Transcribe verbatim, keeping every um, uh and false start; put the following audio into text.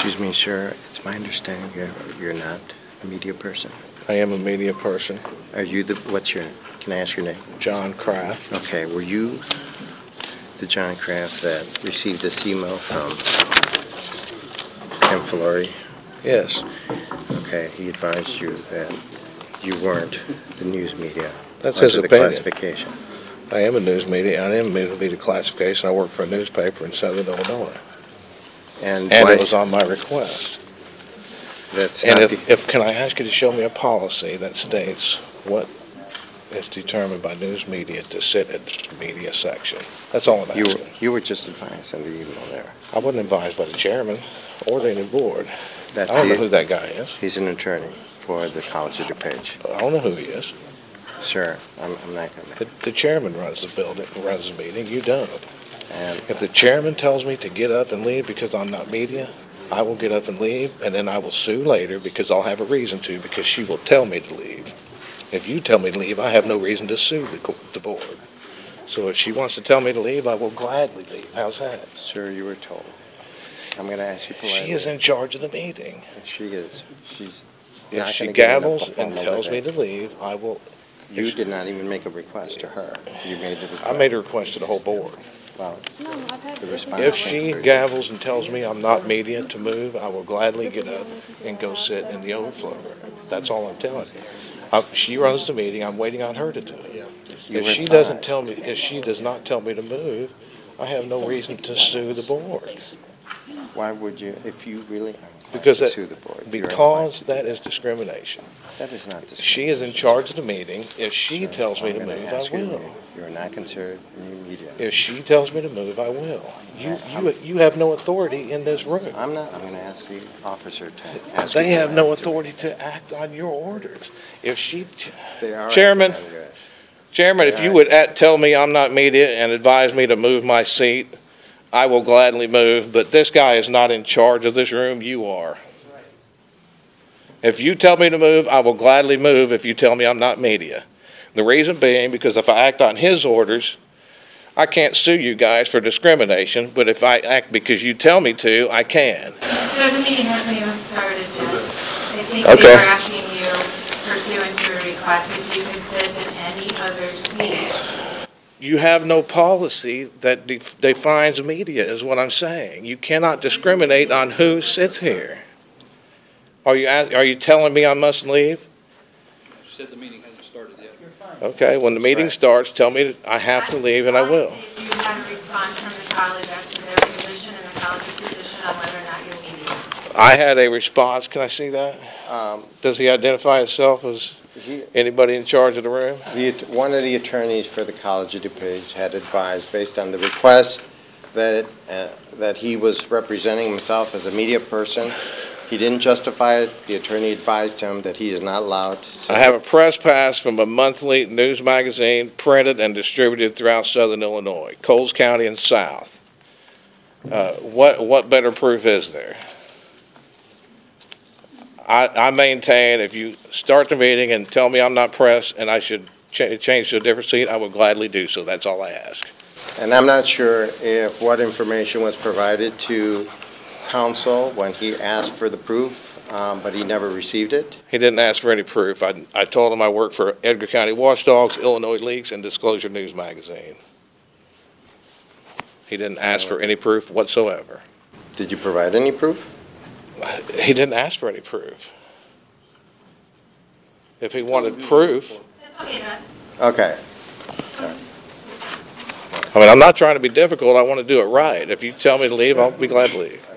Excuse me, sir. It's my understanding you're, you're not a media person. I am a media person. Are you the, what's your, can I ask your name? John Kraft. Okay, were you the John Kraft that received this email from Tim Filori? Yes. Okay, he advised you that you weren't the news media. That's his under opinion. the classification. I am a news media. I am a media classification. I work for a newspaper in Southern Illinois. And, And why- it was on my request. That's And not if, the, if, can I ask you to show me a policy that states what is determined by news media to sit at the media section? That's all I'm you, were, asking. you were just advised on the email there. I wasn't advised by the chairman or the new board. That's I don't know the- who that guy is. He's an attorney for the College of DuPage. I don't know who he is. Sir, I'm, I'm not going to. The, the chairman runs the building, runs the meeting. You don't. And If the chairman tells me to get up and leave because I'm not media, I will get up and leave, and then I will sue later because I'll have a reason to, because she will tell me to leave. If you tell me to leave, I have no reason to sue the, co- the board. So if she wants to tell me to leave, I will gladly leave. How's that? sir, you were told. I'm going to ask you politely. She is in charge of the meeting. She is. She's If not she gonna give an gavels up and on tells me Monday. to leave, I will. You if- did not even make a request to her. You made the request. I made a request to the whole board. Well, No, I've had The this response- If is- she gavels and tells me I'm not media to move, I will gladly get up and go sit in the overflow room. That's all I'm telling you. Uh, She runs the meeting, I'm waiting on her to do it. you If were she doesn't advised. tell me, if she does not tell me to move, I have no reason to sue the board. Why would you, if you really are inclined Because to that, sue the board? you're because inclined that to is discrimination. do that. That is not discrimination. She is in charge of the meeting. If she Sir, tells me I'm to gonna move, ask I you, will. You are not considered new media. If she tells me to move, I will. You, you, you have no authority in this room. I'm not, I'm going to ask the officer to ask. They you have no to- authority to act on your orders. If she, They are. Chairman. acting on yours. Chairman, if you would at- tell me I'm not media and advise me to move my seat, I will gladly move, but this guy is not in charge of this room, you are. If you tell me to move, I will gladly move if you tell me I'm not media. The reason being, because if I act on his orders, I can't sue you guys for discrimination, but if I act because you tell me to, I can. So the meeting hasn't even started yet. I think Okay. they were asking you pursuant to a request if you could sit in any other seat. You have no policy that de- defines media, is what I'm saying. You cannot discriminate on who sits here. Are you, ask- are you telling me I must leave? She said the meeting hasn't started yet. Okay, when the meeting starts, tell me that I have to leave, and I will. Do you have a response from the college as to their position and the college's position on whether or not you're media? I had a response, can I see that? Um, Does he identify himself as he, anybody in charge of the room? The, att- one of the attorneys for the College of DuPage had advised, based on the request, that, uh, that he was representing himself as a media person. He didn't justify it. The attorney advised him that he is not allowed to say. I have a press pass from a monthly news magazine printed and distributed throughout southern Illinois, Coles County and south. Uh, What, what better proof is there? I, I maintain if you start the meeting and tell me I'm not press and I should cha- change to a different seat, I will gladly do so. That's all I ask. And I'm not sure if what information was provided to counsel when he asked for the proof, um, but he never received it. He didn't ask for any proof. I, I told him I work for Edgar County Watchdogs, Illinois Leaks, and Disclosure News Magazine. He didn't ask for any proof whatsoever. Did you provide any proof? He didn't ask for any proof. If he wanted proof, That's okay, Russ. Okay. I mean, I'm not trying to be difficult. I want to do it right. If you tell me to leave, I'll be glad to leave.